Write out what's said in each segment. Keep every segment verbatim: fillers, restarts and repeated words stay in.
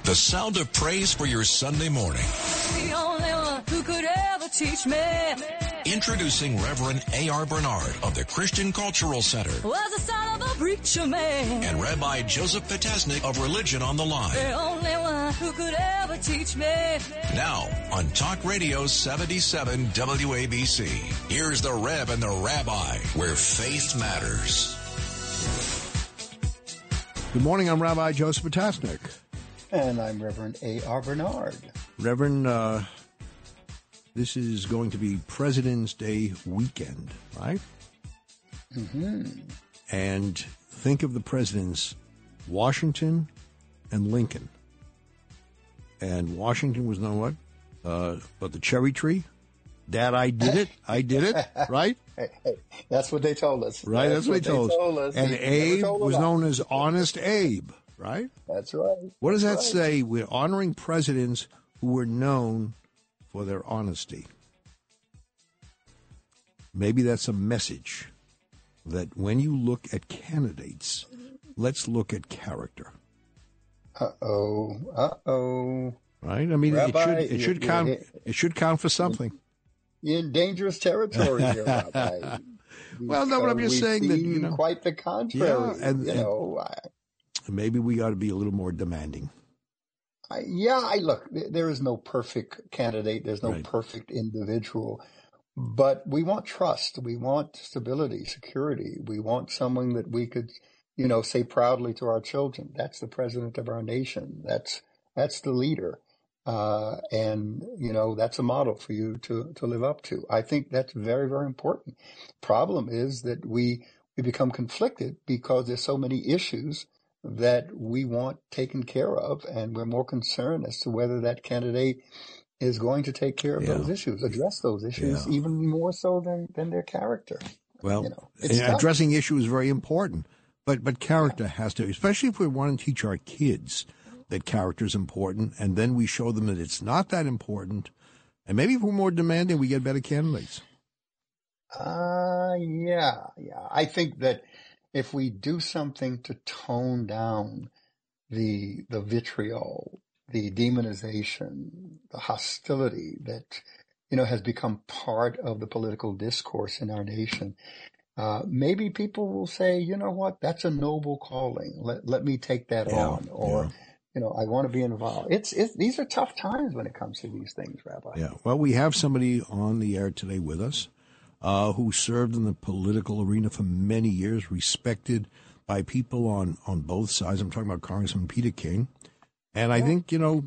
The sound of praise for your Sunday morning. The only one who could ever teach me. Introducing Reverend A R Bernard of the Christian Cultural Center. Was the son of a preacher man. And Rabbi Joseph Potasnik of Religion on the Line. The only one who could ever teach me. Now, on Talk Radio seventy-seven W A B C, here's the Reb and the Rabbi, where faith matters. Good morning, I'm Rabbi Joseph Potasnik. And I'm Reverend A R Bernard. Reverend, uh, this is going to be President's Day weekend, right? Mm-hmm. And think of the presidents, Washington and Lincoln. And Washington was known what? Uh, but the cherry tree? Dad, I did it. I did it, right? Hey, hey, that's what they told us. Right, that's, that's what, what they told, told us. us. And he Abe was known as Honest Abe, right? That's right. What does that's that right. say? We're honoring presidents who were known for their honesty. Maybe that's a message that when you look at candidates, let's look at character. Uh-oh, uh-oh. Right? I mean, Rabbi, it should it should count it should count for something. You're in dangerous territory here, Rabbi. Well, no, but I'm just saying that, you know, quite the contrary. Yeah, and, you and know, I, maybe we got to be a little more demanding. I, yeah, I look. There is no perfect candidate. There's no Right. perfect individual. But we want trust. We want stability, security. We want someone that we could, you know, say proudly to our children, that's the president of our nation. That's that's the leader. Uh, and, you know, that's a model for you to, to live up to. I think that's very, very important. Problem is that we, we become conflicted because there's so many issues that we want taken care of, and we're more concerned as to whether that candidate is going to take care of Yeah. those issues, address those issues, Yeah. even more so than, than their character. Well, You know, it's tough. addressing issues is very important, but but character has to, especially if we want to teach our kids that character is important, and then we show them that it's not that important, and maybe if we're more demanding, we get better candidates. Uh, yeah, yeah. I think that if we do something to tone down the the vitriol, the demonization, the hostility that, you know, has become part of the political discourse in our nation, uh, maybe people will say, you know what, that's a noble calling. Let let me take that Yeah, on, or. yeah. You know, I want to be involved. It's, it's, these are tough times when it comes to these things, Rabbi. Yeah. Well, we have somebody on the air today with us uh, who served in the political arena for many years, respected by people on, on both sides. I'm talking about Congressman Peter King. And I Yeah. think, you know,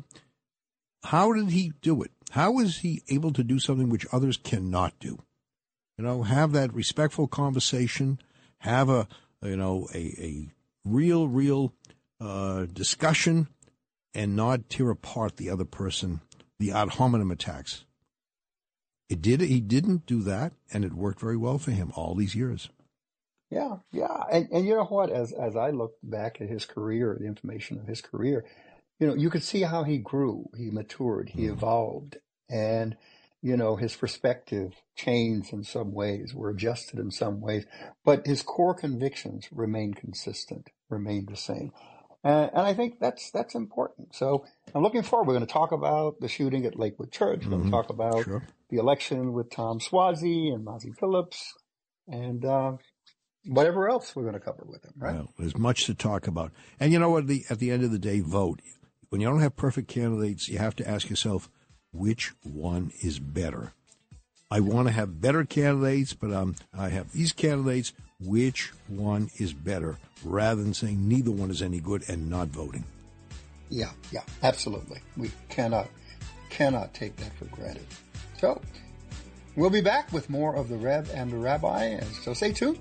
how did he do it? How was he able to do something which others cannot do? You know, have that respectful conversation, have a, you know, a, a real, real uh, discussion, and not tear apart the other person, the ad hominem attacks. It did. He didn't do that, and it worked very well for him all these years. Yeah, yeah. And, and you know what? As as I look back at his career, the information of his career, you know, you could see how he grew, he matured, he Mm. evolved, and, you know, his perspective changed in some ways, were adjusted in some ways, but his core convictions remained consistent, remained the same. Uh, and I think that's that's important. So I'm looking forward. We're going to talk about the shooting at Lakewood Church. We're going to Mhm. talk about Sure. the election with Tom Swazi and Mazi Phillips, and uh, whatever else we're going to cover with him, right? Well, there's much to talk about. And you know what? The, at the end of the day, vote. When you don't have perfect candidates, you have to ask yourself, which one is better? I want to have better candidates, but um, I have these candidates. Which one is better? Rather than saying neither one is any good and not voting. Yeah, yeah, absolutely. We cannot cannot take that for granted. So we'll be back with more of the Reb and the Rabbi, and so stay tuned.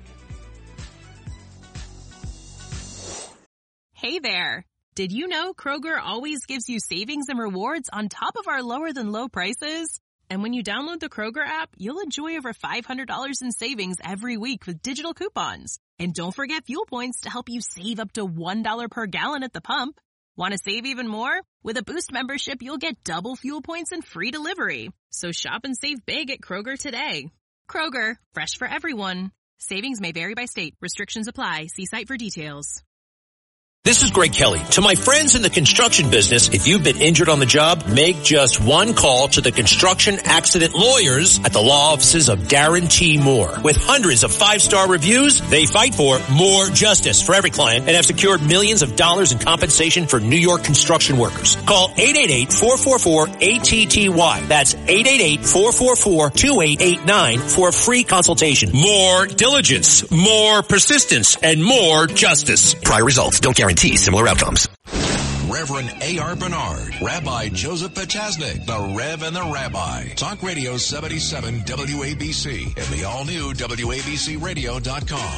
Hey there. Did you know Kroger always gives you savings and rewards on top of our lower than low prices? And when you download the Kroger app, you'll enjoy over five hundred dollars in savings every week with digital coupons. And don't forget fuel points to help you save up to one dollar per gallon at the pump. Want to save even more? With a Boost membership, you'll get double fuel points and free delivery. So shop and save big at Kroger today. Kroger, fresh for everyone. Savings may vary by state. Restrictions apply. See site for details. This is Greg Kelly. To my friends in the construction business, if you've been injured on the job, make just one call to the construction accident lawyers at the law offices of Darren T. Moore. With hundreds of five-star reviews, they fight for more justice for every client and have secured millions of dollars in compensation for New York construction workers. Call eight eight eight, four four four, A T T Y. That's eight eight eight, four four four, two eight eight nine for a free consultation. More diligence, more persistence, and more justice. Prior results don't guarantee similar outcomes. Reverend A R. Bernard, Rabbi Joseph Potasnik, the Rev and the Rabbi. Talk Radio seventy-seven W A B C and the all-new W A B C radio dot com.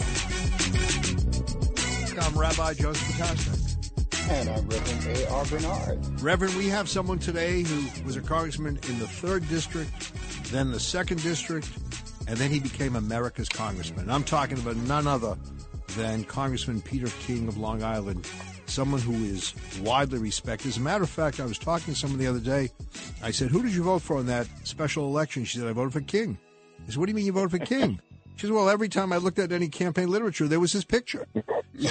I'm Rabbi Joseph Potasnik. And I'm Reverend A R. Bernard. Reverend, we have someone today who was a congressman in the third district, then the second district, and then he became America's congressman. I'm talking about none other than Congressman Peter King of Long Island, someone who is widely respected. As a matter of fact, I was talking to someone the other day. I said, who did you vote for in that special election? She said, I voted for King. I said, what do you mean you voted for King? She said, well, every time I looked at any campaign literature, there was his picture. So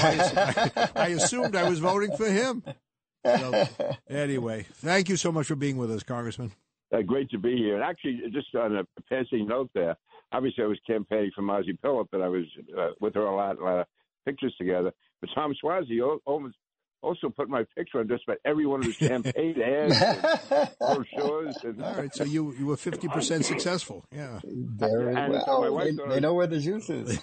I, I, I assumed I was voting for him. So, anyway, thank you so much for being with us, Congressman. Uh, great to be here. And actually, just on a passing note there, obviously I was campaigning for Mazi Phillip, and I was uh, with her a lot, a lot of pictures together. But Tom Suozzi almost also put my picture on just about every one of his campaign ads and brochures. And, all right, so you, you were fifty percent successful. Yeah. Very and well. so my wife they, they know where the juice is.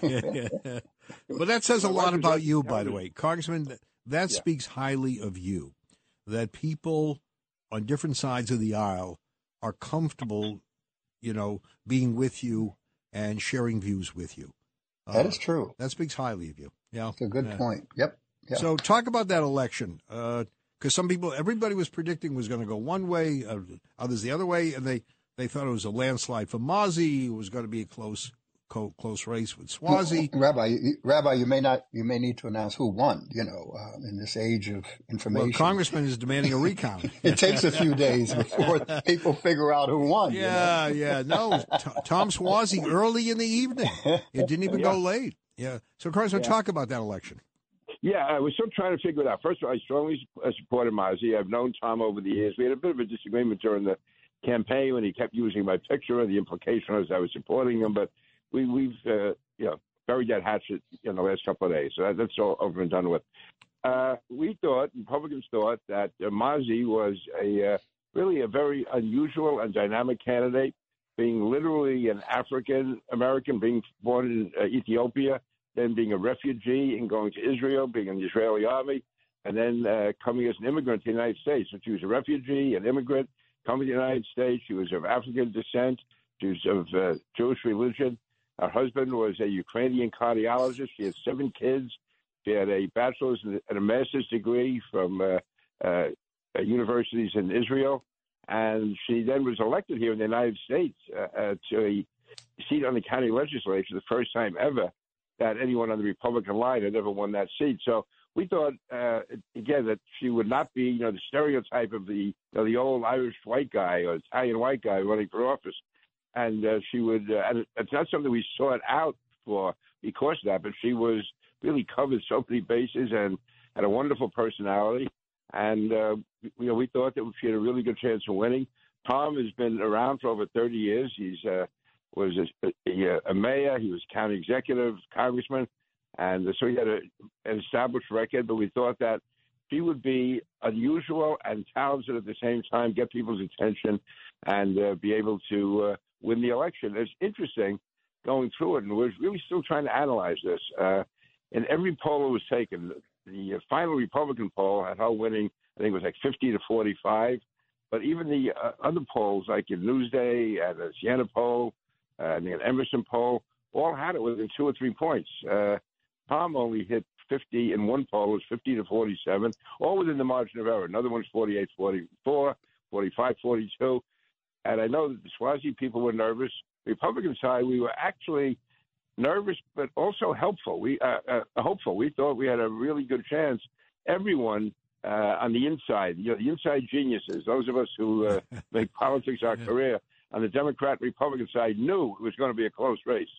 But that says a lot about you, by the was, way. Congressman, that yeah. speaks highly of you, that people on different sides of the aisle are comfortable, you know, being with you and sharing views with you. Uh, that is true. That speaks highly of you. Yeah, it's a good yeah. point. Yep. yep. So talk about that election, because uh, some people, everybody was predicting was going to go one way, uh, others the other way, and they, they thought it was a landslide for Mazi. It was going to be a close co- close race with Suozzi. Rabbi, you, Rabbi, you may not, you may need to announce who won. You know, uh, in this age of information, well, Congressman is demanding a recount. It takes a few days before people figure out who won. Yeah, you know? yeah. No, T- Tom Suozzi early in the evening. It didn't even yeah. go late. Yeah. So, Congressman, yeah. talk about that election. Yeah, I was still trying to figure it out. First of all, I strongly supported Mazi. I've known Tom over the years. We had a bit of a disagreement during the campaign when he kept using my picture, and the implication was I was supporting him. But we, we've, uh, you know, buried that hatchet in the last couple of days. So that, that's all over and done with. Uh, we thought, Republicans thought, that uh, Mazi was a uh, really a very unusual and dynamic candidate, being literally an African-American, being born in uh, Ethiopia, then being a refugee and going to Israel, being in the Israeli army, and then uh, coming as an immigrant to the United States. So she was a refugee, an immigrant, coming to the United States. She was of African descent. She was of uh, Jewish religion. Her husband was a Ukrainian cardiologist. She had seven kids. She had a bachelor's and a master's degree from uh, uh, universities in Israel. And she then was elected here in the United States uh, uh, to a seat on the county legislature, the first time ever that anyone on the Republican line had ever won that seat. So we thought, uh, again, that she would not be, you know, the stereotype of the, you know, the old Irish white guy or Italian white guy running for office. And uh, she would, uh, and it's not something we sought out for because of that, but she was really covered so many bases and had a wonderful personality. And, uh, you know, we thought that she had a really good chance of winning. Tom has been around for over thirty years. He's uh, was a, a, a mayor. He was county executive, congressman. And so he had a, an established record. But we thought that she would be unusual and talented at the same time, get people's attention, and uh, be able to uh, win the election. It's interesting going through it, and we're really still trying to analyze this. Uh, in every poll that was taken, the final Republican poll had her winning, I think it was like fifty to forty-five. But even the uh, other polls, like in Newsday and the Siena poll, uh, and the Emerson poll, all had it within two or three points. Uh, Tom only hit fifty in one poll, it was fifty to forty-seven, all within the margin of error. Another one's forty-eight forty-four, forty-five forty-two. And I know that the Suozzi people were nervous. Republican side, we were actually nervous, but also helpful. We uh, uh, hopeful. We thought we had a really good chance. Everyone uh, on the inside, you know, the inside geniuses, those of us who uh, make politics our career, on the Democrat Republican side, knew it was going to be a close race.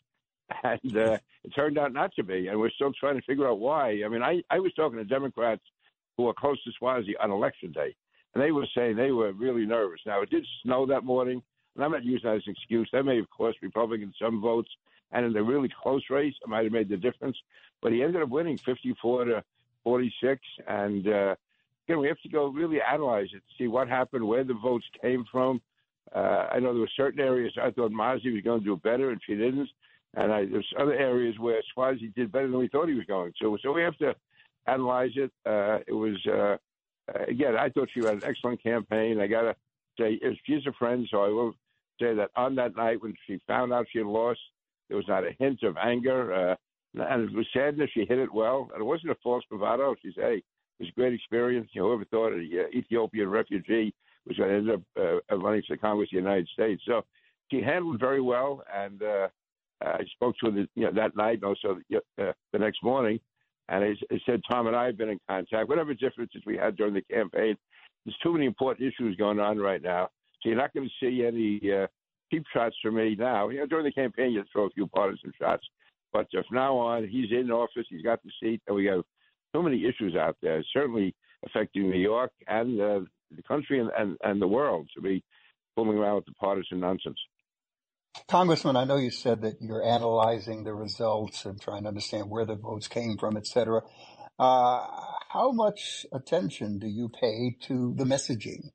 And uh, it turned out not to be, and we're still trying to figure out why. I mean, I, I was talking to Democrats who are close to Suozzi on Election Day, and they were saying they were really nervous. Now, it did snow that morning, and I'm not using that as an excuse. That may have cost Republicans some votes, and in the really close race, it might have made the difference. But he ended up winning fifty-four to forty-six, and uh, again, we have to go really analyze it, see what happened, where the votes came from. Uh, I know there were certain areas I thought Mazi was going to do better, and she didn't. And I, there's other areas where Suozzi did better than we thought he was going to. So we have to analyze it. Uh, it was, uh, again, I thought she had an excellent campaign. I got to say, she's a friend, so I will say that on that night when she found out she had lost, there was not a hint of anger. Uh, and it was sadness. She hit it well. And it wasn't a false bravado. She said, hey, it was a great experience. You know, whoever thought an uh, Ethiopian refugee was going to end up uh, running for the Congress of the United States. So she handled it very well. And, uh, I spoke to her, you know, that night, and also uh, the next morning, and I, I said, Tom and I have been in contact. Whatever differences we had during the campaign, there's too many important issues going on right now, so you're not going to see any uh, cheap shots from me now. You know, during the campaign, you throw a few partisan shots, but uh, from now on, he's in office, he's got the seat, and we have so many issues out there, certainly affecting New York and uh, the country and, and, and the world, to be fooling around with the partisan nonsense. Congressman, I know you said that you're analyzing the results and trying to understand where the votes came from, et cetera. Uh, how much attention do you pay to the messaging?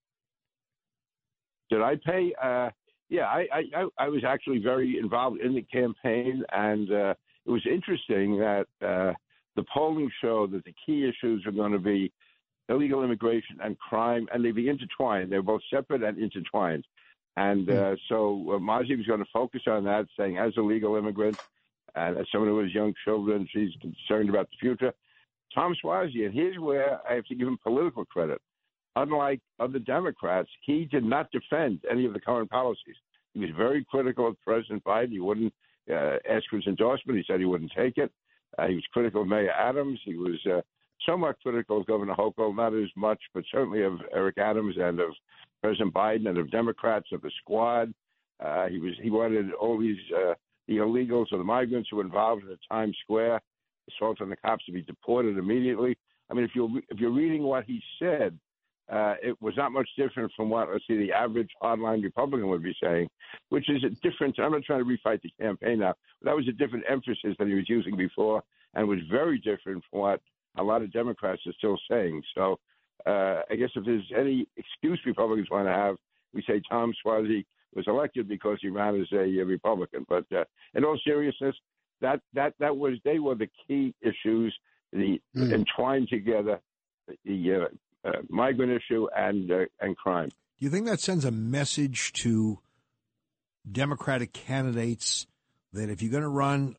Did I pay? Uh, yeah, I, I, I was actually very involved in the campaign, and uh, it was interesting that uh, the polling showed that the key issues are going to be illegal immigration and crime, and they be intertwined. They're both separate and intertwined. And uh, so uh, Mazi was going to focus on that, saying as a legal immigrant and as someone who has young children, she's concerned about the future. Tom Suozzi, and here's where I have to give him political credit. Unlike other Democrats, he did not defend any of the current policies. He was very critical of President Biden. He wouldn't uh, ask for his endorsement. He said he wouldn't take it. Uh, he was critical of Mayor Adams. He was uh, somewhat critical of Governor Hochul, not as much, but certainly of Eric Adams and of President Biden and of Democrats, of the squad. Uh, he was he wanted all these uh, the illegals or the migrants who were involved in the Times Square assault on the cops to be deported immediately. I mean, if you're if you're reading what he said, uh, it was not much different from what let's see the average hardline Republican would be saying, which is a different. I'm not trying to refight the campaign now, but that was a different emphasis than he was using before, and was very different from what a lot of Democrats are still saying. So. Uh, I guess if there's any excuse Republicans want to have, we say Tom Suozzi was elected because he ran as a, a Republican. But uh, in all seriousness, that, that, that was they were the key issues, the mm. entwined together, the uh, uh, migrant issue and uh, and crime. Do you think that sends a message to Democratic candidates that if you're going to run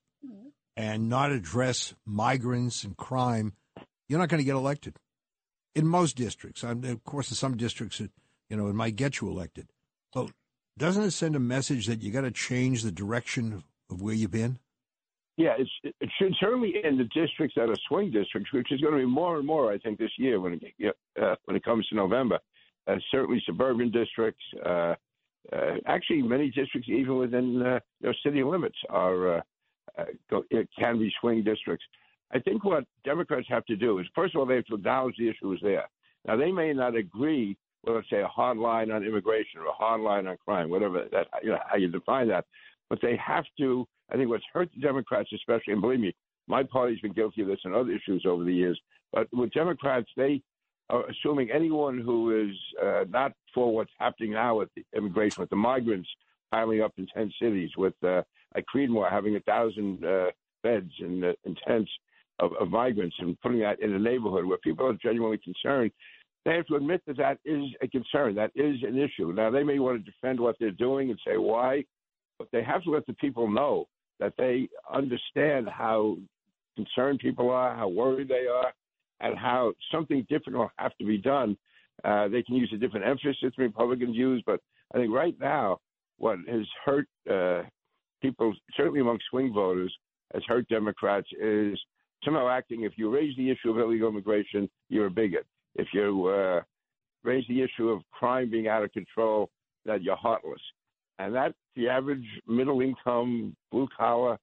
and not address migrants and crime, you're not going to get elected? In most districts, I'm, of course, in some districts, it, you know, it might get you elected. But doesn't it send a message that you got to change the direction of, of where you've been? Yeah, it's, it should certainly in the districts that are swing districts, which is going to be more and more, I think, this year when it uh, when it comes to November. Uh, certainly, suburban districts, uh, uh, actually, many districts even within uh, their city limits are uh, uh, go, it can be swing districts. I think what Democrats have to do is, first of all, they have to acknowledge the issue is there. Now, they may not agree with, let's say, a hard line on immigration or a hard line on crime, whatever that, you know, how you define that. But they have to, I think what's hurt the Democrats especially, and believe me, my party's been guilty of this and other issues over the years, but with Democrats, they are assuming anyone who is uh, not for what's happening now with the immigration, with the migrants piling up in ten cities, with uh, like Creedmoor having a thousand uh, beds in, uh, in tents, Of, of migrants and putting that in a neighborhood where people are genuinely concerned, they have to admit that that is a concern. That is an issue. Now, they may want to defend what they're doing and say why, but they have to let the people know that they understand how concerned people are, how worried they are, and how something different will have to be done. Uh, they can use a different emphasis Republicans use, but I think right now what has hurt uh, people, certainly among swing voters, has hurt Democrats is somehow acting, if you raise the issue of illegal immigration, you're a bigot. If you uh, raise the issue of crime being out of control, that you're heartless. And that the average middle-income, blue-collar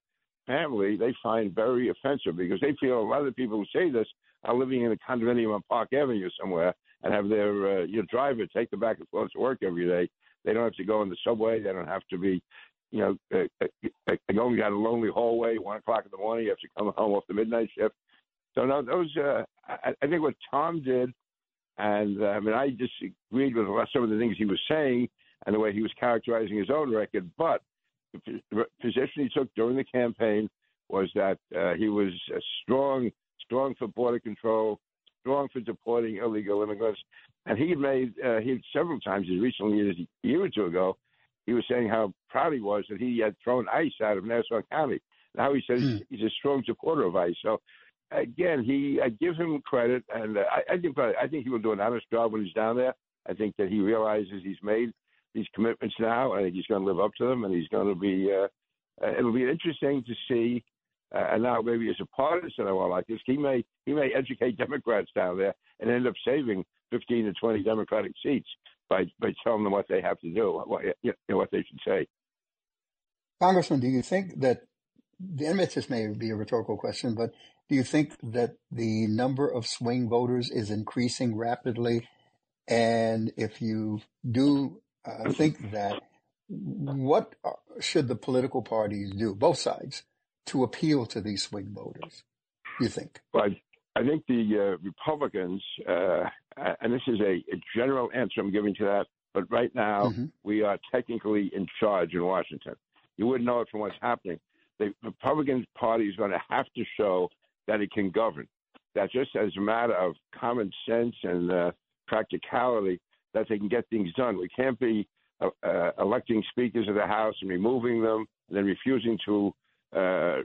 family they find very offensive because they feel a lot of the people who say this are living in a condominium on Park Avenue somewhere and have their uh, your driver take them back and forth to work every day. They don't have to go in the subway. They don't have to be, you know, uh, uh, going down a lonely hallway one o'clock in the morning. You have to come home off the midnight shift. So no, those uh, I, I think what Tom did, and uh, I mean I disagreed with some of the things he was saying and the way he was characterizing his own record, but the position he took during the campaign was that uh, he was uh, strong, strong for border control, strong for deporting illegal immigrants. And he made, uh, he several times as recently as a year or two ago, he was saying how proud he was that he had thrown ICE out of Nassau County. Now he says hmm. he's a strong supporter of ICE. So, again, he I give him credit, and uh, I, I think I think he will do an honest job when he's down there. I think that he realizes he's made these commitments now. I think he's going to live up to them, and he's going to be. Uh, uh, it'll be interesting to see. Uh, and now maybe as a partisan or like this, he may he may educate Democrats down there and end up saving fifteen to twenty Democratic seats by by telling them what they have to do, what you know, what they should say. Congressman, do you think that the and this may be a rhetorical question, but do you think that the number of swing voters is increasing rapidly? And if you do uh, think that, what should the political parties do, both sides, to appeal to these swing voters, you think? Well, I, I think the uh, Republicans, uh, and this is a, a general answer I'm giving to that, but right now mm-hmm. we are technically in charge in Washington. You wouldn't know it from what's happening. The Republican Party is going to have to show that it can govern, that just as a matter of common sense and uh, practicality, that they can get things done. We can't be uh, uh, electing speakers of the House and removing them and then refusing to uh,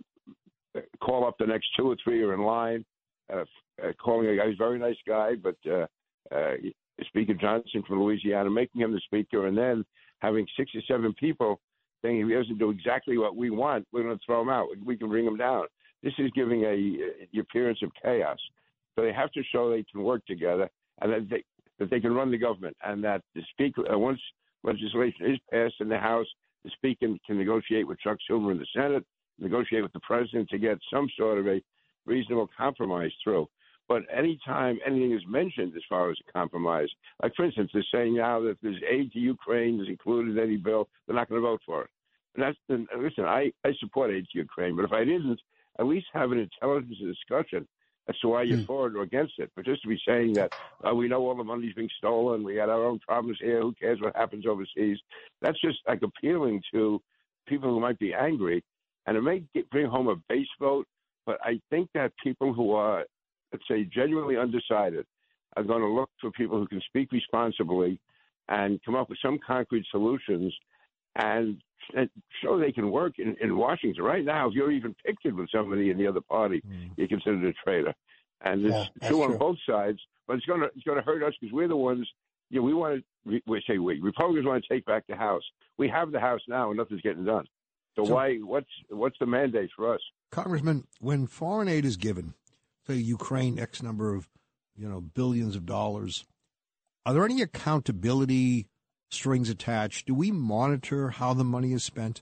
call up the next two or three are in line, uh, uh, calling a guy, he's a very nice guy, but uh, uh, Speaker Johnson from Louisiana, making him the speaker, and then having six or seven people saying if he doesn't do exactly what we want, we're going to throw him out. We can bring him down. This is giving a, a appearance of chaos. So they have to show they can work together and that they, that they can run the government, and that the speaker, uh, once legislation is passed in the House, the speaker can negotiate with Chuck Schumer in the Senate, negotiate with the president to get some sort of a reasonable compromise through. But anytime anything is mentioned as far as a compromise, like, for instance, they're saying now that if there's aid to Ukraine is included in any bill, they're not going to vote for it. And that's and listen, I, I support aid to Ukraine, but if I didn't, at least have an intelligence discussion as to why you're mm. for it or against it. But just to be saying that uh, we know all the money's being stolen, we got our own problems here, who cares what happens overseas, that's just like appealing to people who might be angry. And it may get, bring home a base vote, but I think that people who are, let's say, genuinely undecided are going to look for people who can speak responsibly and come up with some concrete solutions and, and show they can work in, in Washington. Right now, if you're even pictured with somebody in the other party, mm. you're considered a traitor. And it's yeah, true on true. both sides, but it's going to it's going to hurt us because we're the ones, you know, we want to, we say we, Republicans want to take back the House. We have the House now and nothing's getting done. So, so why? What's what's the mandate for us, Congressman? When foreign aid is given to Ukraine, X number of, you know, billions of dollars, are there any accountability strings attached? Do we monitor how the money is spent?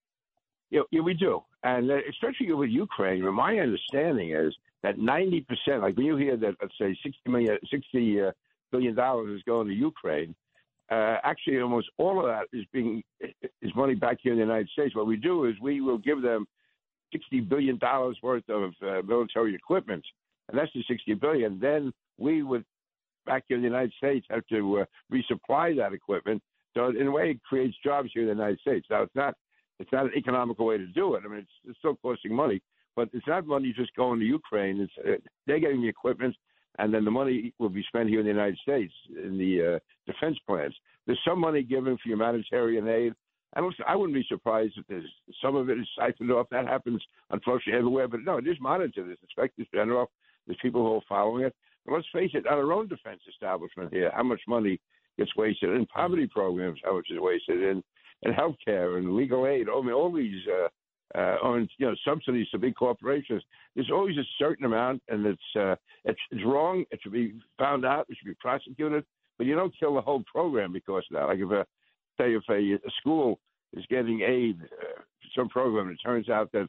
Yeah, yeah, we do, and especially with Ukraine. My understanding is that ninety percent, like when you hear that, let's say sixty million, sixty uh, billion dollars is going to Ukraine. Uh, actually, almost all of that is being is money back here in the United States. What we do is we will give them sixty billion dollars worth of uh, military equipment, and that's the sixty billion dollars. Then we would, back here in the United States, have to uh, resupply that equipment. So in a way, it creates jobs here in the United States. Now, it's not it's not an economical way to do it. I mean, it's, it's still costing money, but it's not money just going to Ukraine. It's uh, they're getting the equipment, and then the money will be spent here in the United States in the uh, defense plans. There's some money given for humanitarian aid. I, don't, I wouldn't be surprised if there's some of it is siphoned off. That happens, unfortunately, everywhere. But no, it is monitored. There's inspectors general. There's people who are following it. But let's face it, on our own defense establishment here, how much money gets wasted in poverty programs, how much is wasted in, in health care and legal aid. I mean, all these uh, uh, on, you know, subsidies to big corporations. There's always a certain amount, and it's, uh, it's it's wrong. It should be found out. It should be prosecuted. But you don't kill the whole program because of that. Like if a say if a, a school is getting aid uh, for some program, and it turns out that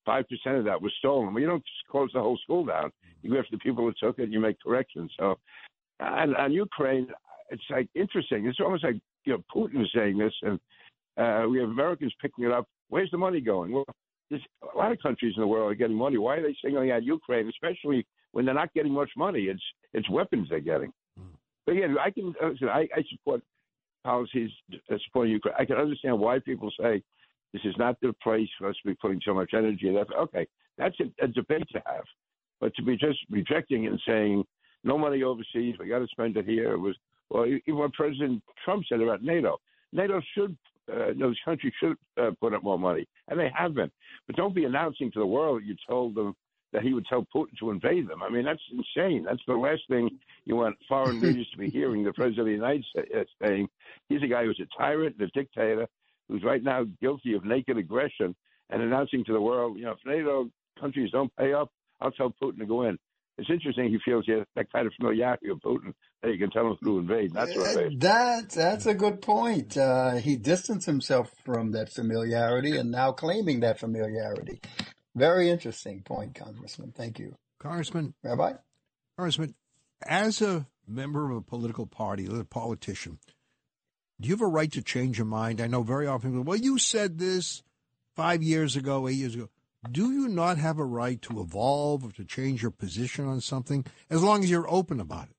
five percent of that was stolen. Well, you don't just close the whole school down. You go after the people who took it, and you make corrections. So, on, on Ukraine, it's like interesting. It's almost like, you know, Putin is saying this, and uh, we have Americans picking it up. Where's the money going? Well, there's a lot of countries in the world are getting money. Why are they singling out Ukraine, especially when they're not getting much money? It's it's weapons they're getting. Mm. But again, I can listen, I, I support policies supporting Ukraine. I can understand why people say this is not the place for us to be putting so much energy and effort. Okay, that's a, a debate to have. But to be just rejecting it and saying no money overseas, we got to spend it here, it was well, even what President Trump said about NATO. NATO should, uh, those countries should uh, put up more money, and they have been. But don't be announcing to the world you told them that he would tell Putin to invade them. I mean, that's insane. That's the last thing you want foreign leaders to be hearing. The President of the United States saying he's a guy who's a tyrant and a dictator who's right now guilty of naked aggression and announcing to the world, you know, if NATO countries don't pay up, I'll tell Putin to go in. It's interesting he feels he has that kind of familiarity with Putin that you can tell him to invade. That's what it is. That, that's a good point. Uh, he distanced himself from that familiarity and now claiming that familiarity. Very interesting point, Congressman. Thank you. Congressman. Rabbi? Congressman, as a member of a political party, a politician, do you have a right to change your mind? I know very often people, well, you said this five years ago, eight years ago. Do you not have a right to evolve or to change your position on something as long as you're open about it?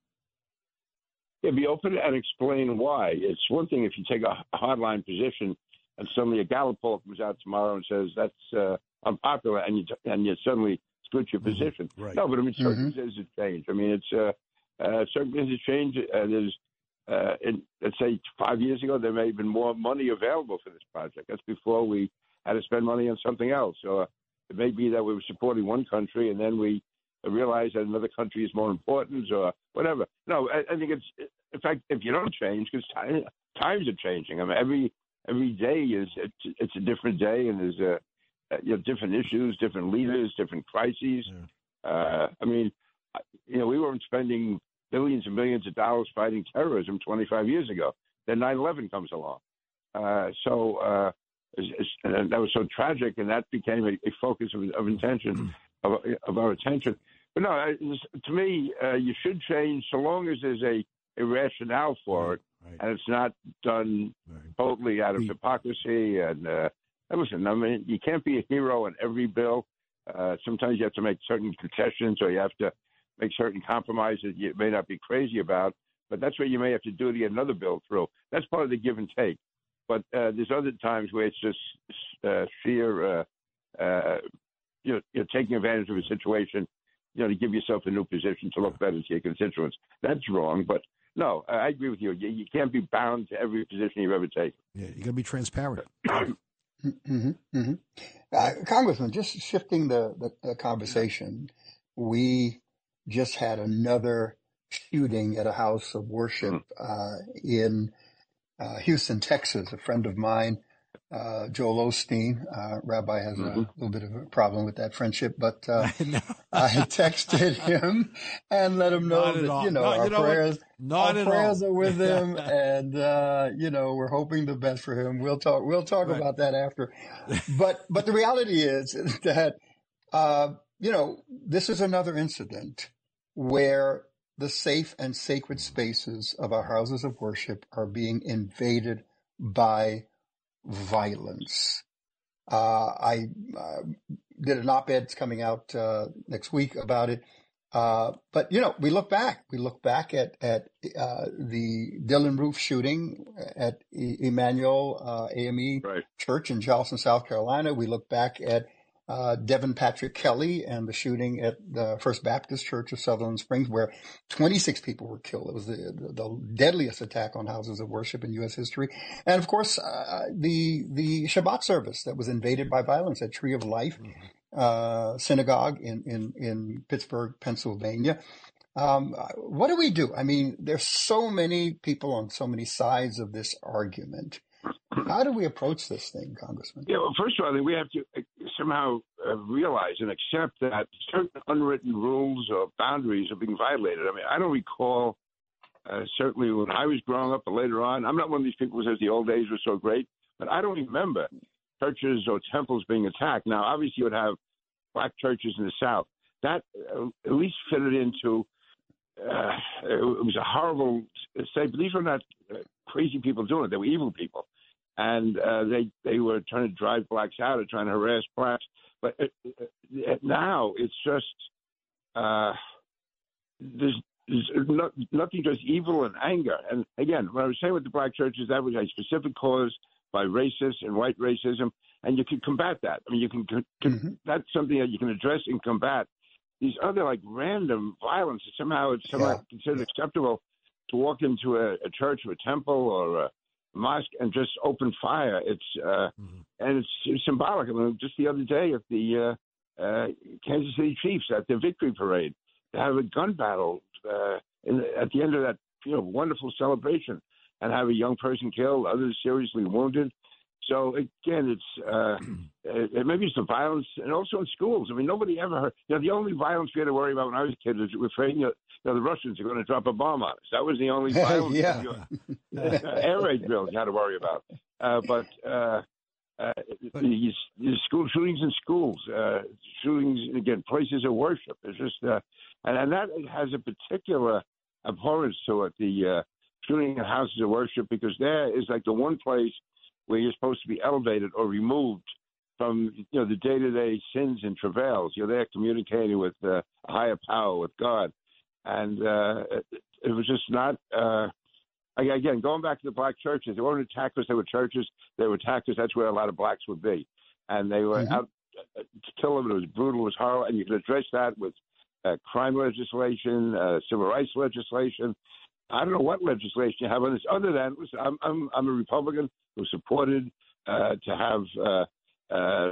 Yeah, be open and explain why. It's one thing if you take a hardline position and suddenly a Gallup poll comes out tomorrow and says that's uh, unpopular, and you and you suddenly switch your position. Mm-hmm. Right. No, but I mean, Mm-hmm. circumstances change. I mean, it's uh, uh, circumstances change. Uh, there's, uh, in, let's say, five years ago, there may have been more money available for this project. That's before we had to spend money on something else. So uh, it may be that we were supporting one country, and then we realized that another country is more important, or whatever. No, I, I think it's, in fact, if you don't change, because time, times are changing. I mean, every every day is it's, it's a different day, and there's a you know different issues, different leaders, different crises. Yeah. Uh, I mean, you know, we weren't spending billions and billions of dollars fighting terrorism twenty-five years ago. Then nine eleven comes along, uh, so. Uh, And that was so tragic, and that became a, a focus of, of intention, of, of our attention. But no, to me, uh, you should change so long as there's a, a rationale for it, right. And it's not done right. totally out of hypocrisy. And, uh, and listen, I mean, you can't be a hero in every bill. Uh, sometimes you have to make certain concessions, or you have to make certain compromises you may not be crazy about. But that's what you may have to do to get another bill through. That's part of the give and take. But uh, there's other times where it's just uh, sheer, uh, uh, you know, you're taking advantage of a situation, you know, to give yourself a new position to look better to your constituents. That's wrong. But no, I agree with you. You, you can't be bound to every position you've ever taken. Yeah, you got to be transparent. mm-hmm, mm-hmm. Uh, Congressman, just shifting the, the, the conversation, we just had another shooting at a house of worship uh, in Uh, Houston, Texas. A friend of mine, uh, Joel Osteen, uh, Rabbi has mm-hmm. a little bit of a problem with that friendship, but uh, I texted him and let him know that, all. you know, no, our you know prayers, our prayers are with him, and, uh, you know, we're hoping the best for him. We'll talk, we'll talk right. about that after. But, but the reality is that, uh, you know, this is another incident where the safe and sacred spaces of our houses of worship are being invaded by violence. Uh, I uh, did an op-ed that's coming out uh, next week about it. Uh, but, you know, we look back. We look back at, at uh, the Dylann Roof shooting at e- Emmanuel uh, A M E right. Church in Charleston, South Carolina. We look back at Uh, Devin Patrick Kelly and the shooting at the First Baptist Church of Sutherland Springs, where twenty-six people were killed. It was the, the, the deadliest attack on houses of worship in U S history. And of course, uh, the, the Shabbat service that was invaded by violence at Tree of Life, mm-hmm. uh, synagogue in, in, in Pittsburgh, Pennsylvania. Um, what do we do? I mean, there's so many people on so many sides of this argument. How do we approach this thing, Congressman? Yeah, well, first of all, I think we have to somehow uh, realize and accept that certain unwritten rules or boundaries are being violated. I mean, I don't recall, uh, certainly when I was growing up or later on, I'm not one of these people who says the old days were so great, but I don't remember churches or temples being attacked. Now, obviously, you would have black churches in the South. That uh, at least fitted into. Uh, it was a horrible state, but these were not uh, crazy people doing it. They were evil people, and uh, they they were trying to drive blacks out or trying to harass blacks. But it, it, now it's just uh, there's, there's no, nothing, just evil and anger. And again, what I was saying with the black churches, that was a specific cause by racist and white racism, and you can combat that. I mean, you can, can mm-hmm. that's something that you can address and combat. These other like random violence, somehow it's somehow yeah. considered acceptable to walk into a, a church or a temple or a mosque and just open fire. It's uh, mm-hmm. and it's, it's symbolic. I mean, just the other day at the uh, uh, Kansas City Chiefs at their victory parade, to have a gun battle uh, in, at the end of that, you know, wonderful celebration, and have a young person killed, others seriously wounded. So again, it's uh, it, maybe it's the violence, and also in schools. I mean, nobody ever heard. You know, the only violence we had to worry about when I was a kid was we're afraid you know, the Russians are going to drop a bomb on us. That was the only violence. yeah. uh, air raid drills you had to worry about. Uh, but uh, uh, these, these school shootings in schools, uh, shootings again, places of worship. It's just uh, and, and that has a particular abhorrence to it. The uh, shooting in houses of worship, because there is like the one place where you're supposed to be elevated or removed from, you know, the day-to-day sins and travails. You're there communicating with uh, a higher power, with God. And uh, it, it was just not, uh, again, going back to the black churches, they weren't attacked because they were churches. They were attacked because that's where a lot of blacks would be. And they were mm-hmm. out to kill them. It was brutal. It was horrible. And you can address that with uh, crime legislation, uh, civil rights legislation. I don't know what legislation you have on this, other than listen, I'm I'm I'm a Republican who supported uh, to have uh, uh,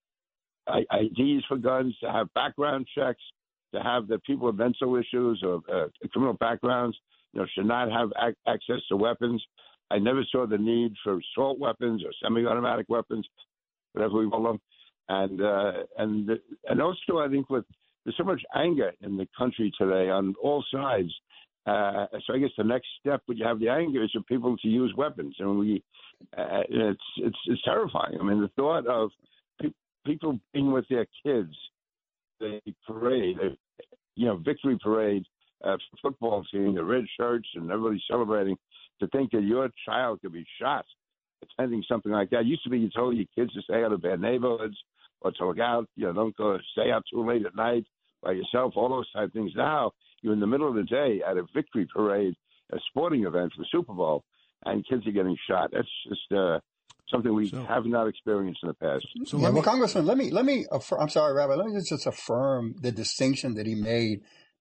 I Ds for guns, to have background checks, to have the people with mental issues or uh, criminal backgrounds, you know, should not have ac- access to weapons. I never saw the need for assault weapons or semi-automatic weapons, whatever we call them, and uh, and and also I think with there's so much anger in the country today on all sides. Uh, so I guess the next step when you have the anger is for people to use weapons, and we uh, it's it's it's terrifying. I mean, the thought of pe- people being with their kids, the parade, uh, you know, victory parade, uh, football team, the red shirts, and everybody celebrating. To think that your child could be shot attending something like that. It used to be you told your kids to stay out of bad neighborhoods or to look out, you know, don't go stay out too late at night by yourself. All those type of things. Now you're in the middle of the day at a victory parade, a sporting event for the Super Bowl, and kids are getting shot. That's just uh, something we so, have not experienced in the past. So yeah, well, Congressman, let me let me. Affirm, I'm sorry, Rabbi. Let me just affirm the distinction that he made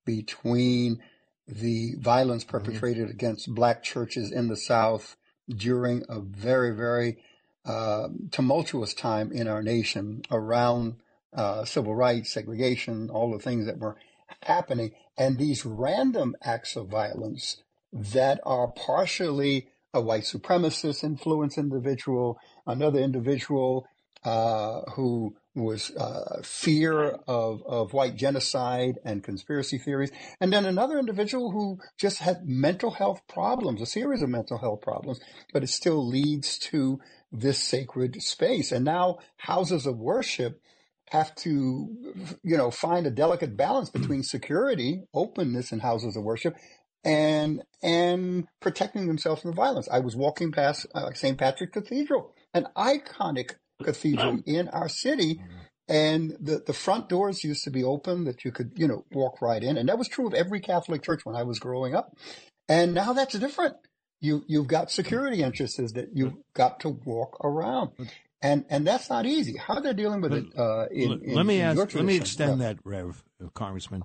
between the violence perpetrated mm-hmm. against black churches in the South during a very, very uh, tumultuous time in our nation around uh, civil rights, segregation, all the things that were happening, and these random acts of violence that are partially a white supremacist influence individual, another individual uh, who was uh, fear of, of white genocide and conspiracy theories, and then another individual who just had mental health problems, a series of mental health problems, but it still leads to this sacred space. And now houses of worship have to, you know, find a delicate balance between security, openness in houses of worship, and and protecting themselves from the violence. I was walking past uh, Saint Patrick Cathedral, an iconic cathedral in our city, and the, the front doors used to be open that you could, you know, walk right in. And that was true of every Catholic church when I was growing up. And now that's different. You, you've got security entrances that you've got to walk around. And and that's not easy. How they're dealing with it uh, in, in Let me in ask. Let me extend yeah. that, Rev uh, Congressman.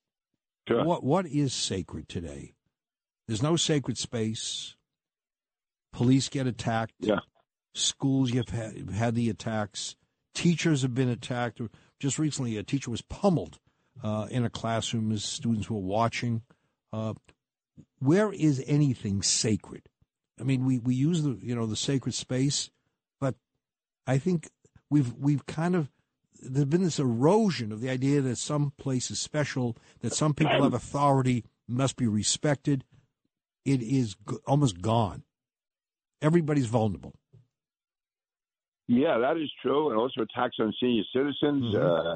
Sure. What what is sacred today? There's no sacred space. Police get attacked. Yeah. Schools you've had, had the attacks. Teachers have been attacked. Just recently, a teacher was pummeled uh, in a classroom as students were watching. Uh, where is anything sacred? I mean, we, we use the you know the sacred space, but I think we've we've kind of there's been this erosion of the idea that some place is special, that some people have authority, must be respected. It is g- almost gone. Everybody's vulnerable. Yeah, that is true, and also attacks on senior citizens. Mm-hmm. Uh,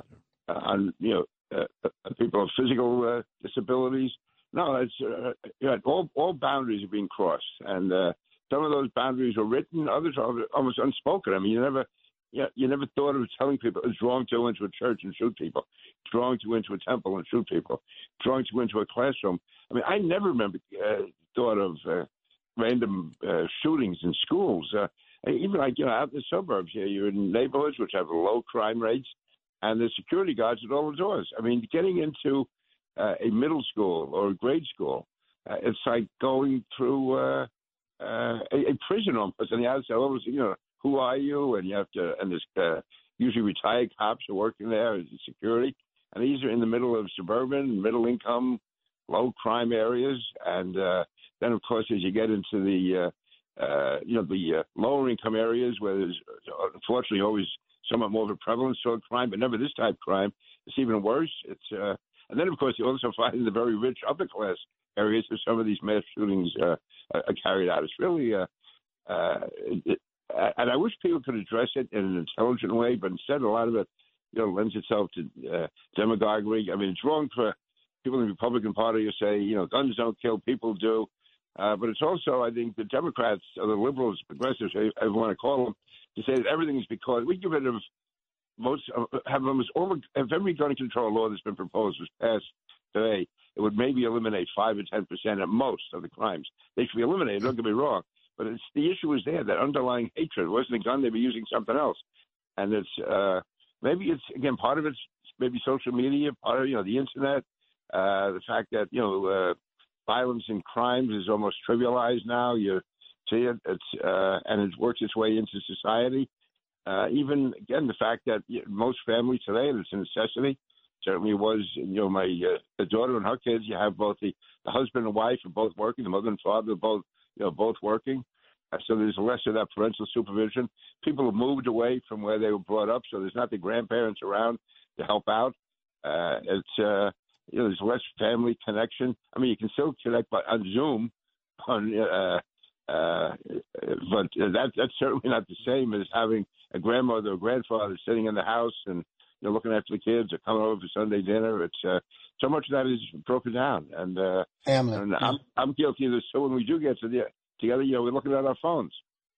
on you know uh, people with physical uh, disabilities. No, it's uh, you know, all all boundaries are being crossed, and uh, some of those boundaries are written, others are almost unspoken. I mean, you never. Yeah, you never thought of telling people it's wrong to go into a church and shoot people. It's wrong to go into a temple and shoot people. It's wrong to go into a classroom. I mean, I never remember uh, thought of uh, random uh, shootings in schools. Uh, even like, you know, out in the suburbs here, you're in neighborhoods which have low crime rates, and the security guards at all the doors. I mean, getting into uh, a middle school or a grade school, uh, it's like going through uh, uh, a, a prison almost on the outside. Almost, you know, who are you? And you have to, and there's uh, usually retired cops are working there as security. And these are in the middle of suburban, middle income, low crime areas. And uh, then, of course, as you get into the, uh, uh, you know, the uh, lower income areas where there's unfortunately always somewhat more of a prevalence of crime, but never this type of crime. It's even worse. It's uh, and then, of course, you also find in the very rich upper class areas where some of these mass shootings uh, are carried out. It's really uh, uh, it, and I wish people could address it in an intelligent way, but instead a lot of it, you know, lends itself to uh, demagoguery. I mean, it's wrong for people in the Republican Party to say, you know, guns don't kill, people do. Uh, but it's also, I think, the Democrats or the liberals, progressives, I want to call them, to say that everything is because we get rid of most, uh, have almost all, if every gun control law that's been proposed was passed today, it would maybe eliminate five or ten percent at most of the crimes. They should be eliminated, don't get me wrong. But it's, the issue is there, that underlying hatred. It wasn't a gun, they'd be using something else. And it's, uh, maybe it's, again, part of it's maybe social media, part of, you know, the internet, uh, the fact that, you know, uh, violence and crimes is almost trivialized now. You see it, it's, uh, and it works its way into society. Uh, even, again, the fact that you know, most families today, and it's a necessity, certainly was, you know, my uh, the daughter and her kids, you have both the, the husband and wife are both working, the mother and father are both, you know, both working. Uh, so there's less of that parental supervision. People have moved away from where they were brought up, so there's not the grandparents around to help out. Uh, it's, uh, you know, there's less family connection. I mean, you can still connect by, on Zoom, on, uh, uh, but that, that's certainly not the same as having a grandmother or grandfather sitting in the house and, you know, looking after the kids or coming over for Sunday dinner. It's uh, so much of that is broken down, and uh, family. And I'm I'm guilty of this. So when we do get to the, together, you know, we're looking at our phones.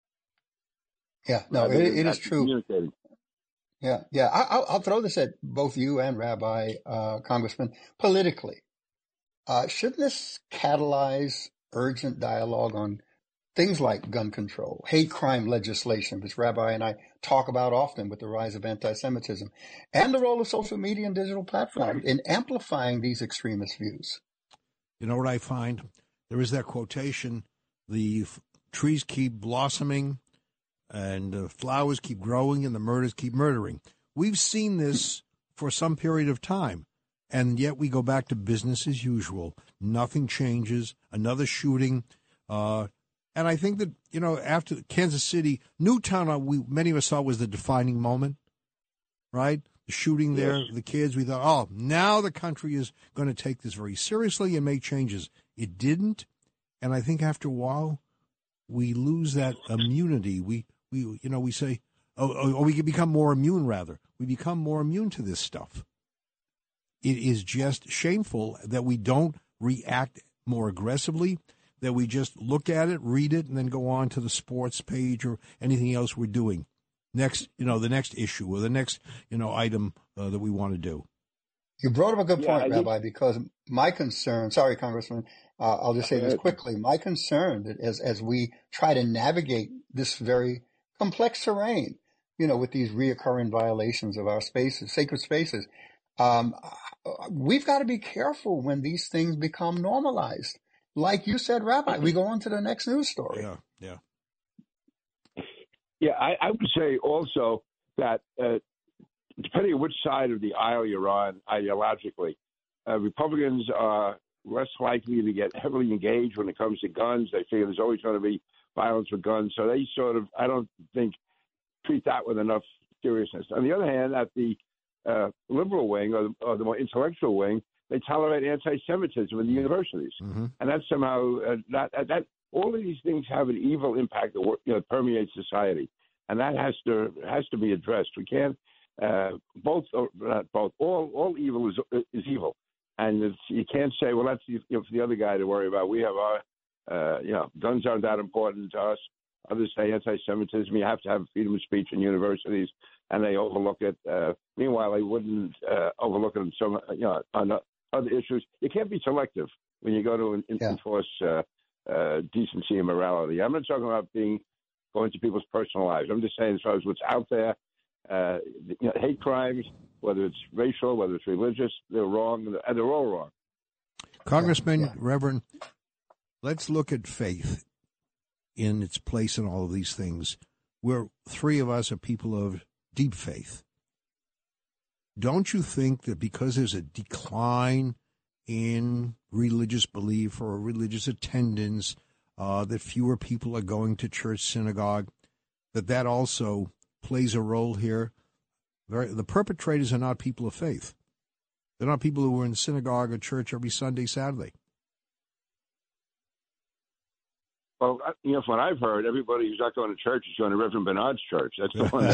Yeah, no, it, it is true. Yeah, yeah. I, I'll, I'll throw this at both you and Rabbi uh, Congressman. Politically, uh, shouldn't this catalyze urgent dialogue on things like gun control, hate crime legislation, which Rabbi and I talk about often with the rise of anti-Semitism, and the role of social media and digital platforms in amplifying these extremist views? You know what I find? There is that quotation, the f- trees keep blossoming and the flowers keep growing and the murders keep murdering. We've seen this for some period of time, and yet we go back to business as usual. Nothing changes, another shooting, uh, and I think that, you know, after Kansas City, Newtown, we many of us thought was the defining moment, right? The shooting there, yes. The kids, we thought, oh, now the country is going to take this very seriously and make changes. It didn't, and I think after a while, we lose that immunity. We, we you know, we say, oh, or we can become more immune, rather. We become more immune to this stuff. It is just shameful that we don't react more aggressively, that we just look at it, read it, and then go on to the sports page or anything else we're doing. Next, you know, the next issue or the next, you know, item uh, that we want to do. You brought up a good yeah, point, think, Rabbi, because my concern, sorry, Congressman, uh, I'll just say this quickly. My concern that as, as we try to navigate this very complex terrain, you know, with these reoccurring violations of our spaces, sacred spaces, um, we've got to be careful when these things become normalized. Like you said, Rabbi, we go on to the next news story. Yeah, yeah. Yeah, I, I would say also that uh, depending on which side of the aisle you're on ideologically, uh, Republicans are less likely to get heavily engaged when it comes to guns. They figure there's always going to be violence with guns. So they sort of, I don't think, treat that with enough seriousness. On the other hand, at the uh, liberal wing or, or the more intellectual wing, they tolerate anti-Semitism in the universities, mm-hmm. and that's somehow uh, that that all of these things have an evil impact that you know, permeates society, and that has to has to be addressed. We can't uh, both, not both, all all evil is is evil, and it's, you can't say, well, that's you know, for the other guy to worry about. We have our, uh, you know, guns aren't that important to us. Others say anti-Semitism. You have to have freedom of speech in universities, and they overlook it. Uh, meanwhile, they wouldn't uh, overlook it on some, you know, on other issues. You can't be selective when you go to yeah. enforce uh, uh, decency and morality. I'm not talking about being going to people's personal lives. I'm just saying as far as what's out there, uh, you know, hate crimes, whether it's racial, whether it's religious, they're wrong, and they're all wrong. Congressman, yeah. Reverend, let's look at faith in its place in all of these things. We're three of us are people of deep faith. Don't you think that because there's a decline in religious belief or religious attendance, uh, that fewer people are going to church, synagogue, that that also plays a role here? Very, the perpetrators are not people of faith. They're not people who are in synagogue or church every Sunday, Saturday. Well, you know, from what I've heard, everybody who's not going to church is going to Reverend Bernard's church. That's the one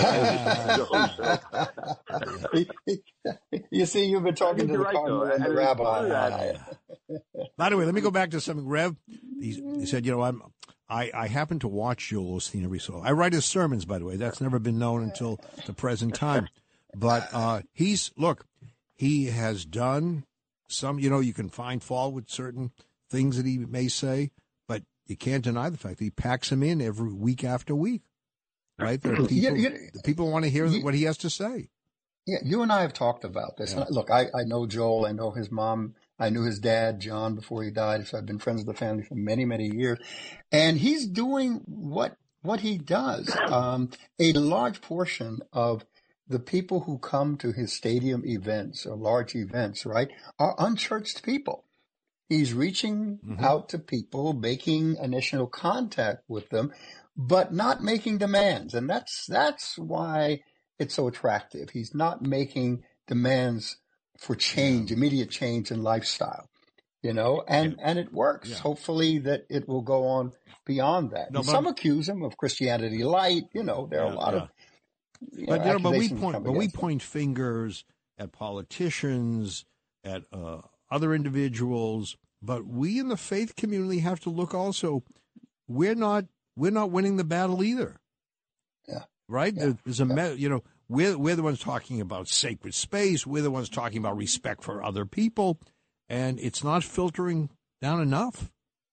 that You see, you've been talking to the right, cardinal and the rabbi. By the way, let me go back to something. Rev, he, he said, you know, I'm, I, I happen to watch Joel Osteen every so often. I write his sermons, by the way. That's never been known until the present time. But uh, he's, look, he has done some, you know, you can find fault with certain things that he may say, but you can't deny the fact that he packs them in every week after week, right? There are people, you, you, the people want to hear you, what he has to say. Yeah, you and I have talked about this. Yeah. Look, I, I know Joel. I know his mom. I knew his dad, John, before he died. So I've been friends with the family for many, many years. And he's doing what what he does. Um, a large portion of the people who come to his stadium events or large events, right, are unchurched people. He's reaching mm-hmm. out to people, making initial contact with them, but not making demands. And that's that's why it's so attractive. He's not making demands for change, yeah. immediate change in lifestyle, you know, and, yeah. and it works. Yeah. Hopefully that it will go on beyond that. No, some accuse him of Christianity light. You know, there are a lot of, you know, but, you know, but we point, but we point fingers at politicians, at uh, other individuals. But we in the faith community have to look also. We're not we're not winning the battle either. Yeah. Right? Yeah. There's a yeah. you know we're we're the ones talking about sacred space. We're the ones talking about respect for other people, and it's not filtering down enough.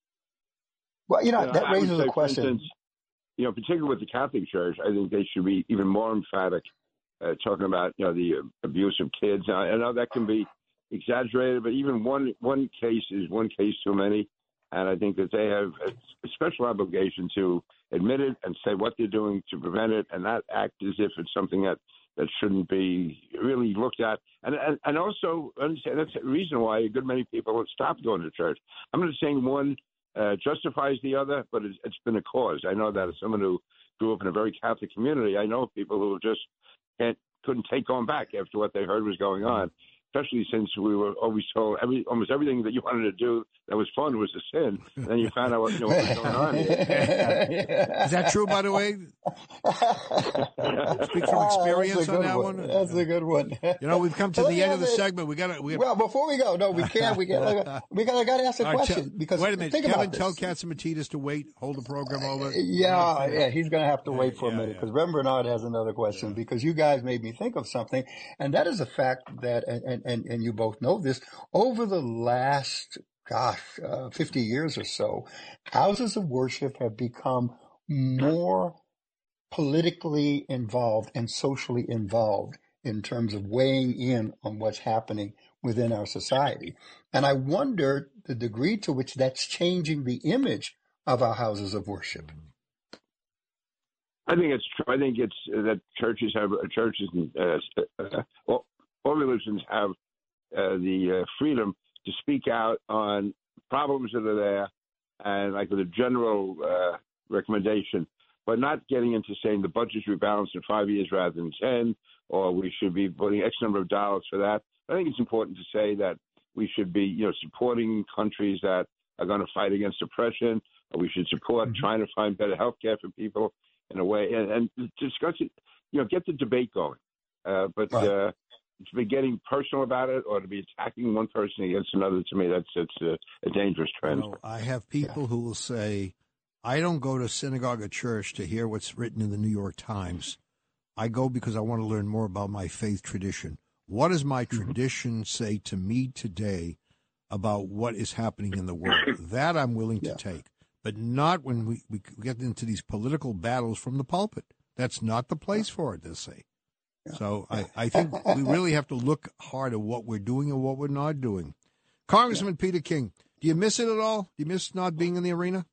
Well, you know yeah, that I raises say, a question. Instance, you know, particularly with the Catholic Church, I think they should be even more emphatic, uh, talking about you know the uh, abuse of kids. I, I know that can be exaggerated, but even one one case is one case too many, and I think that they have a special obligation to admit it and say what they're doing to prevent it, and not act as if it's something that, that shouldn't be really looked at. And, and and also understand that's the reason why a good many people have stopped going to church. I'm not saying one uh, justifies the other, but it's, it's been a cause. I know that as someone who grew up in a very Catholic community, I know people who just can't couldn't take going back after what they heard was going on. Especially since we were always told every almost everything that you wanted to do that was fun was a sin. And then you found out what, you know, what was going on here. Is that true, by the way? Speak from experience oh, on that one. one. That's a good one. You know, we've come to well, the end of the it. segment. We got to. Well, before we go, no, we can't. We can't. We got. I got to ask a right, question t- because wait a minute. Think Kevin, about tell this. Katsimatidis to wait. Hold the program over. Uh, yeah, yeah. He's going to have to wait for yeah, a minute because yeah. Reverend Bernard has another question yeah. because you guys made me think of something, and that is the fact that, and and and you both know this. Over the last, gosh, uh, fifty years or so, houses of worship have become more politically involved and socially involved in terms of weighing in on what's happening within our society. And I wonder the degree to which that's changing the image of our houses of worship. I think it's true. I think it's uh, that churches have churches and uh, uh, all, all religions have Uh, the uh, freedom to speak out on problems that are there and like with a general uh, recommendation, but not getting into saying the budget should be balanced in five years rather than ten, or we should be putting X number of dollars for that. I think it's important to say that we should be, you know, supporting countries that are going to fight against oppression, or we should support mm-hmm. trying to find better health care for people in a way, and, and discuss it, you know, get the debate going. Uh, but Right. uh, to be getting personal about it or to be attacking one person against another, to me, that's it's a, a dangerous trend. You know, I have people who will say, I don't go to synagogue or church to hear what's written in the New York Times. I go because I want to learn more about my faith tradition. What does my tradition say to me today about what is happening in the world? That I'm willing to Yeah. take, but not when we, we get into these political battles from the pulpit. That's not the place for it, they say. Yeah. So I, I think we really have to look hard at what we're doing and what we're not doing. Congressman yeah. Peter King, do you miss it at all? Do you miss not being in the arena?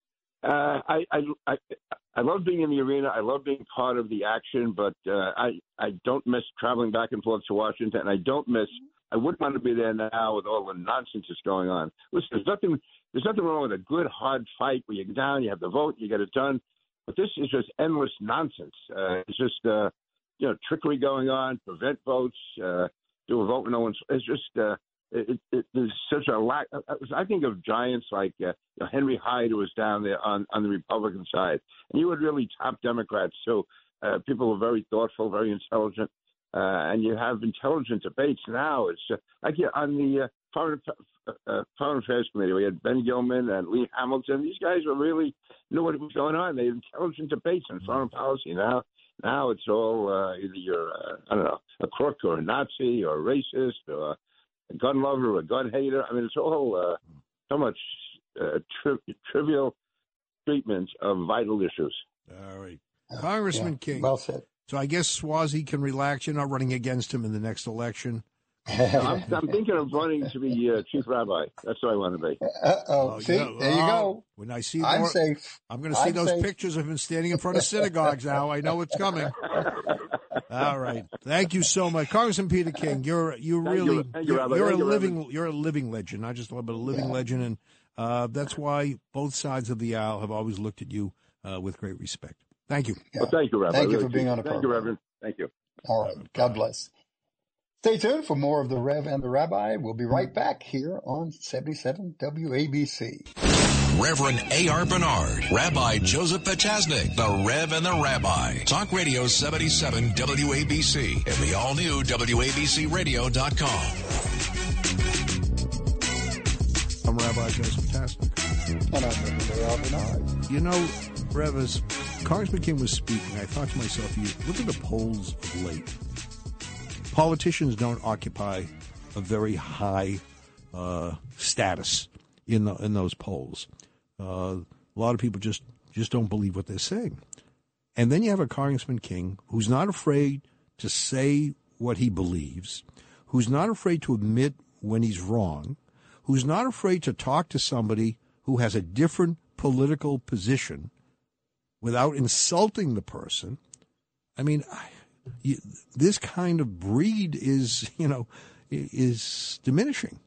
Uh, I, I, I, I love being in the arena. I love being part of the action, but uh, I, I don't miss traveling back and forth to Washington. And I don't miss, I wouldn't want to be there now with all the nonsense that's going on. Listen, there's nothing, there's nothing wrong with a good, hard fight where you get down, you have the vote, you get it done. But this is just endless nonsense. Uh, it's just, uh, you know, trickery going on, prevent votes, uh, do a vote when no one's, it's just, uh, It, it, there's such a lack. I think of giants like uh, you know, Henry Hyde, who was down there on, on the Republican side, and you had really top Democrats. So uh, people were very thoughtful, very intelligent, uh, and you have intelligent debates now. It's uh, like yeah, on the uh, foreign uh, foreign affairs committee, we had Ben Gilman and Lee Hamilton. These guys were really knew what was going on. They had intelligent debates on foreign policy. Now, now it's all uh, either you're uh, I don't know a crook or a Nazi or a racist or a gun lover or a gun hater. I mean, it's all uh, so much uh, tri- trivial treatment of vital issues. All right. Congressman yeah. King. Well said. So I guess Swazi can relax. You're not running against him in the next election. I'm, I'm thinking of running to be uh, chief rabbi. That's what I want to be. Uh-oh. Oh, see, you there you go. When I see I'm more, safe. I'm going to see I'm those safe. pictures of him standing in front of synagogues now. I know what's coming. All right. Thank you so much, Congressman Peter King. You're you Thank really you. Thank you, you're, Rabbi. you're a Thank you, living Rabbi. you're a living legend, not just a little bit a living Yeah. legend, and uh, that's why both sides of the aisle have always looked at you uh, with great respect. Thank you. Yeah. Well, thank you, Rabbi. Thank you Really for being on the Thank program. you, Reverend. Thank you. All right. God bless. Stay tuned for more of the Rev and the Rabbi. We'll be right back here on seventy-seven W A B C. Reverend A R. Bernard, Rabbi Joseph Potasnik, the Rev and the Rabbi. Talk Radio seventy-seven W A B C and the all-new W A B C radio dot com. I'm Rabbi Joseph Potasnik. And I'm Reverend A R. Bernard. You know, Rev, as Congressman King was speaking, I thought to myself, you look at the polls of late. Politicians don't occupy a very high uh, status in the, in those polls. Uh, a lot of people just, just don't believe what they're saying. And then you have a Congressman King who's not afraid to say what he believes, who's not afraid to admit when he's wrong, who's not afraid to talk to somebody who has a different political position without insulting the person. I mean, I, you, this kind of breed is, you know, is diminishing.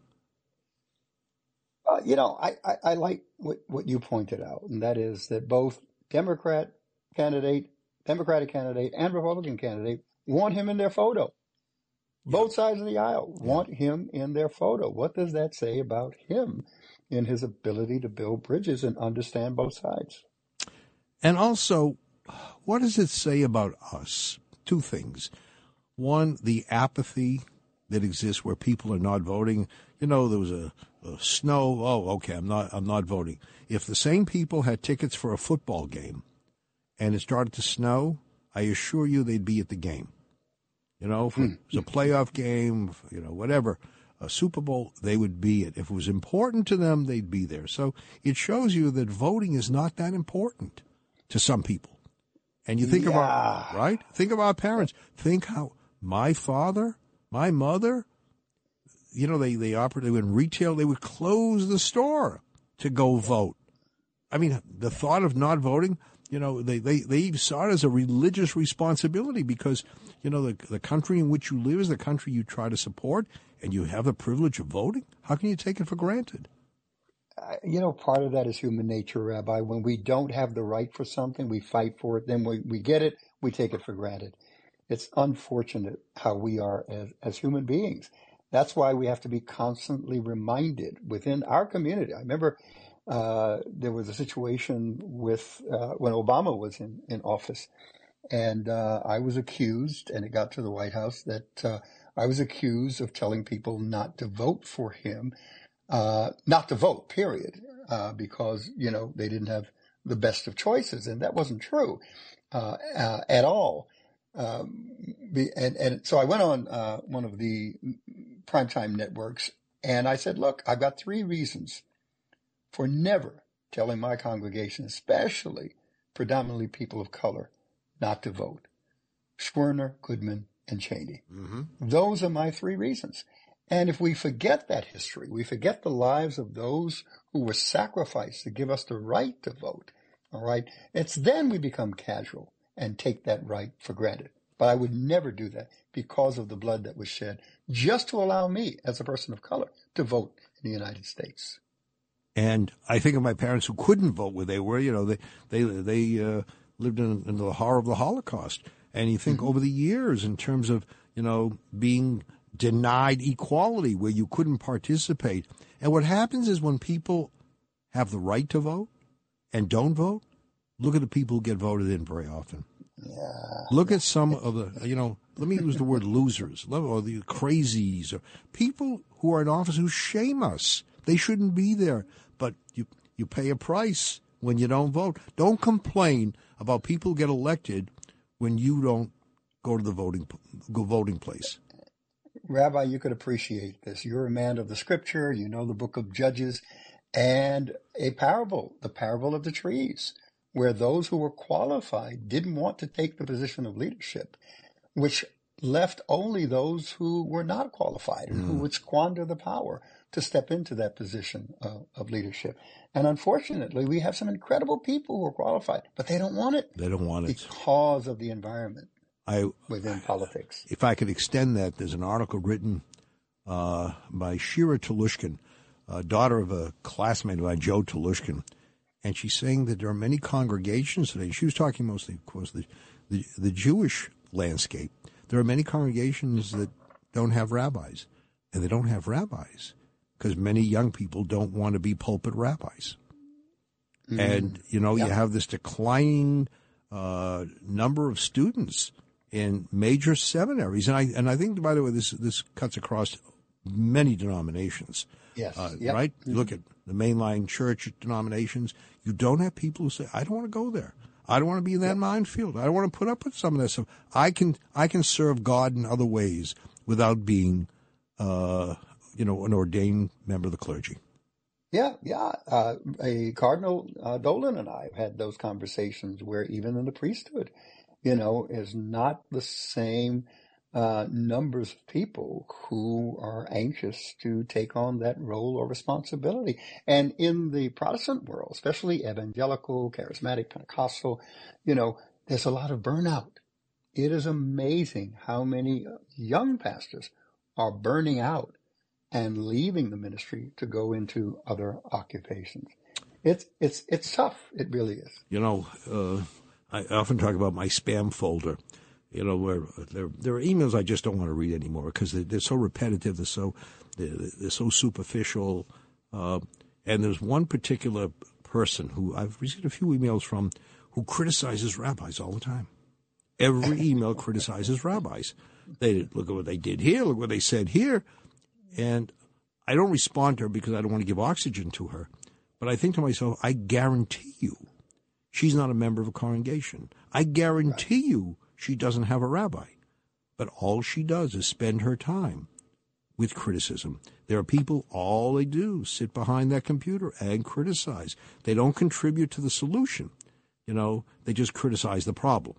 Uh, you know, I, I, I like what, what you pointed out, and that is that both Democrat candidate, Democratic candidate, and Republican candidate want him in their photo. Both sides of the aisle want him in their photo. What does that say about him in his ability to build bridges and understand both sides? And also, what does it say about us? Two things. One, the apathy that exists where people are not voting. You know, there was a, a snow. Oh, okay, I'm not. I'm not voting. If the same people had tickets for a football game, and it started to snow, I assure you they'd be at the game. You know, if it was a playoff game, you know, whatever, a Super Bowl, they would be it. If it was important to them, they'd be there. So it shows you that voting is not that important to some people. And you think yeah. about, right? Think of our parents. Think how my father, my mother, you know, they, they operated in retail. They would close the store to go vote. I mean, the thought of not voting, you know, they, they, they saw it as a religious responsibility because, you know, the, the country in which you live is the country you try to support, and you have the privilege of voting. How can you take it for granted? Uh, you know, part of that is human nature, Rabbi. When we don't have the right for something, we fight for it. Then we, we get it, we take it for granted. It's unfortunate how we are as, as human beings. That's why we have to be constantly reminded within our community. I remember uh, there was a situation with uh, when Obama was in, in office, And uh, I was accused, and it got to the White House, that uh, I was accused of telling people not to vote for him, uh, not to vote, period, uh, because, you know, they didn't have the best of choices. And that wasn't true uh, uh, at all. Um, and, and so I went on uh, one of the primetime networks, and I said, look, I've got three reasons for never telling my congregation, especially predominantly people of color, not to vote. Schwerner, Goodman, and Cheney. Mm-hmm. Those are my three reasons. And if we forget that history, we forget the lives of those who were sacrificed to give us the right to vote, all right, it's then we become casual and take that right for granted. But I would never do that because of the blood that was shed, just to allow me, as a person of color, to vote in the United States. And I think of my parents who couldn't vote where they were. You know, they they they uh, lived in, in the horror of the Holocaust. And you think mm-hmm. over the years, in terms of, you know, being denied equality where you couldn't participate. And what happens is when people have the right to vote and don't vote, look at the people who get voted in very often. Yeah. Look at some of the, you know, let me use the word losers, or the crazies, or people who are in office who shame us. They shouldn't be there, but you you pay a price when you don't vote. Don't complain about people who get elected when you don't go to the voting go voting place. Rabbi, you could appreciate this. You're a man of the scripture. You know the book of Judges, and a parable, the parable of the trees, where those who were qualified didn't want to take the position of leadership, which left only those who were not qualified and mm. who would squander the power to step into that position uh, of leadership. And unfortunately, we have some incredible people who are qualified, but they don't want it. They don't want it. Because of the environment I, within politics. If I could extend that, there's an article written uh, by Shira Telushkin, uh, daughter of a classmate of mine, Joe Telushkin, and she's saying that there are many congregations today. She was talking mostly, of course, the, the, the Jewish landscape. There are many congregations that don't have rabbis, and they don't have rabbis because many young people don't want to be pulpit rabbis. Mm. And, you know, yeah. you have this declining uh, number of students in major seminaries. And I and I think, by the way, this this cuts across many denominations. Yes. Uh, yep. Right? Mm-hmm. Look at the mainline church denominations. You don't have people who say, I don't want to go there. I don't want to be in that yep. minefield. I don't want to put up with some of that stuff. I can I can serve God in other ways without being, uh, you know, an ordained member of the clergy. Yeah, yeah. Uh, a Cardinal uh, Dolan and I have had those conversations where even in the priesthood, you know, is not the same uh, numbers of people who are anxious to take on that role or responsibility. And in the Protestant world, especially evangelical, charismatic, Pentecostal, you know, there's a lot of burnout. It is amazing how many young pastors are burning out and leaving the ministry to go into other occupations. It's it's it's tough. It really is. You know, uh, I often talk about my spam folder. You know, where there there are emails I just don't want to read anymore because they're, they're so repetitive. They're so they're, they're so superficial. Uh, and there's one particular person who I've received a few emails from who criticizes rabbis all the time. Every email criticizes rabbis. They look at what they did here. Look what they said here. And I don't respond to her because I don't want to give oxygen to her. But I think to myself, I guarantee you she's not a member of a congregation. I guarantee you she doesn't have a rabbi. But all she does is spend her time with criticism. There are people, all they do, sit behind that computer and criticize. They don't contribute to the solution. You know, they just criticize the problem.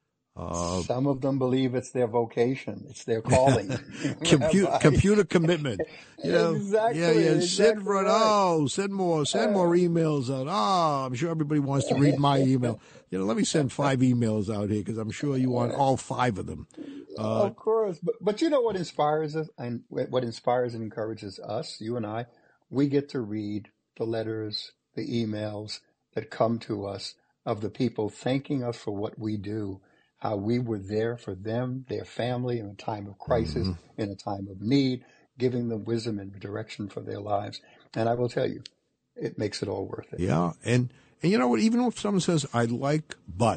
Uh, Some of them believe it's their vocation, it's their calling. Compu- computer commitment. You know, exactly. Yeah, yeah. Exactly send for right. oh, send more, send more emails out. Oh, I'm sure everybody wants to read my email. You know, let me send five emails out here because I'm sure you want all five of them. Uh, of course, but but you know what inspires us, and what inspires and encourages us, you and I, we get to read the letters, the emails that come to us of the people thanking us for what we do. How we were there for them, their family, in a time of crisis, mm-hmm. in a time of need, giving them wisdom and direction for their lives. And I will tell you, it makes it all worth it. Yeah, and, and you know what? Even if someone says, I like but,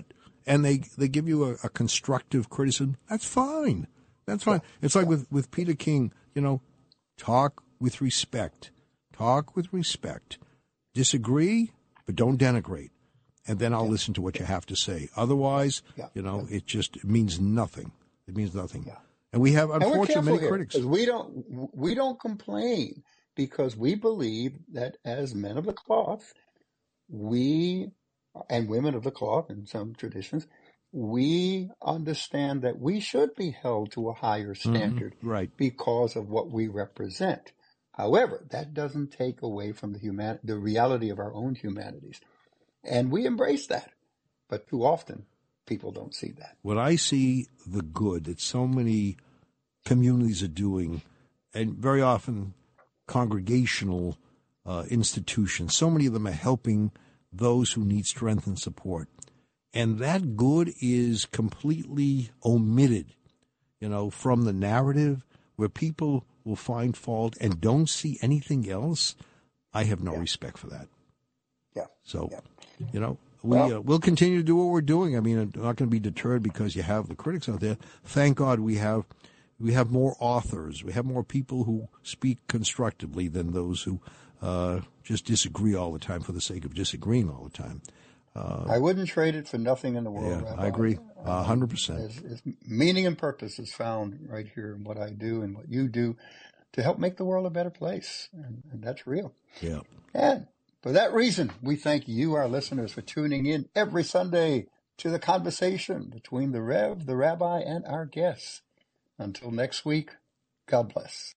and they, they give you a, a constructive criticism, that's fine. That's fine. Yeah. It's like yeah. with, with Peter King, you know, talk with respect. Talk with respect. Disagree, but don't denigrate. And then I'll yeah. listen to what you have to say. Otherwise, yeah. you know, yeah. it just it means nothing. It means nothing. Yeah. And we have, unfortunately, many here, critics. We don't, we don't complain because we believe that as men of the cloth, we, and women of the cloth in some traditions, we understand that we should be held to a higher standard mm-hmm. right. because of what we represent. However, that doesn't take away from the human, the reality of our own humanities. And we embrace that. But too often, people don't see that. When I see the good that so many communities are doing, and very often congregational uh, institutions, so many of them are helping those who need strength and support. And that good is completely omitted, you know, from the narrative where people will find fault and don't see anything else. I have no yeah. respect for that. Yeah. So, yeah. you know, we, well, uh, we'll continue to do what we're doing. I mean, I'm not going to be deterred because you have the critics out there. Thank God we have we have more authors. We have more people who speak constructively than those who uh, just disagree all the time for the sake of disagreeing all the time. Uh, I wouldn't trade it for nothing in the world. Yeah, Rabbi. I agree, a hundred percent. Meaning and purpose is found right here in what I do and what you do to help make the world a better place, and, and that's real. Yeah. And for that reason, we thank you, our listeners, for tuning in every Sunday to the conversation between the Rev, the Rabbi, and our guests. Until next week, God bless.